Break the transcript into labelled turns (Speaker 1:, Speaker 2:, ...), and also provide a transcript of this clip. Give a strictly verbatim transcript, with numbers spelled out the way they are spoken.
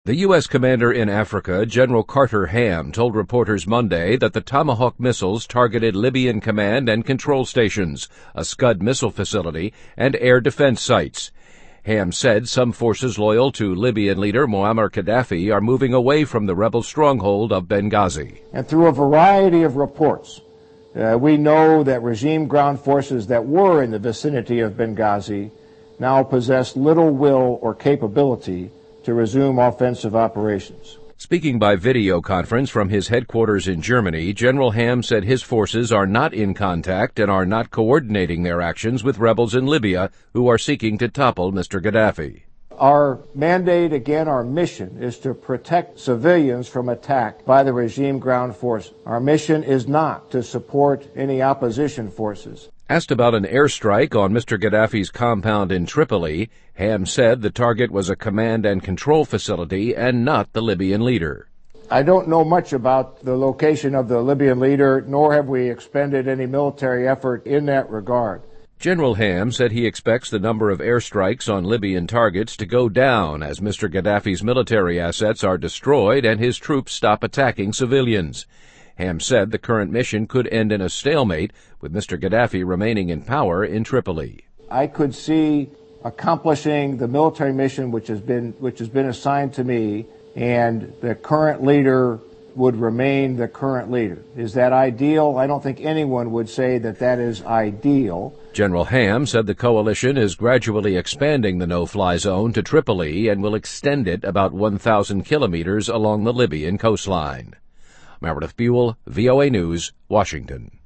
Speaker 1: The U S commander in Africa, General Carter Ham, told reporters Monday that the Tomahawk missiles targeted Libyan command and control stations, a Scud missile facility, and air defense sites. Ham said some forces loyal to Libyan leader Muammar Gaddafi are moving away from the rebel stronghold of Benghazi.
Speaker 2: And through a variety of reports, uh, we know that regime ground forces that were in the vicinity of Benghazi now possess little will or capability to resume offensive operations.
Speaker 1: Speaking by video conference from his headquarters in Germany, General Ham said his forces are not in contact and are not coordinating their actions with rebels in Libya who are seeking to topple Mister Gaddafi.
Speaker 2: Our mandate, again, our mission is to protect civilians from attack by the regime ground force. Our mission is not to support any opposition forces.
Speaker 1: Asked about an airstrike on Mister Gaddafi's compound in Tripoli, Ham said the target was a command and control facility and not the Libyan leader.
Speaker 2: I don't know much about the location of the Libyan leader, nor have we expended any military effort in that regard.
Speaker 1: General Ham said he expects the number of airstrikes on Libyan targets to go down as Mister Gaddafi's military assets are destroyed and his troops stop attacking civilians. Ham said the current mission could end in a stalemate, with Mister Gaddafi remaining in power in Tripoli.
Speaker 2: I could see accomplishing the military mission which has been which has been assigned to me, and the current leader would remain the current leader. Is that ideal? I don't think anyone would say that that is ideal.
Speaker 1: General Ham said the coalition is gradually expanding the no-fly zone to Tripoli and will extend it about one thousand kilometers along the Libyan coastline. Meredith Buell, V O A News, Washington.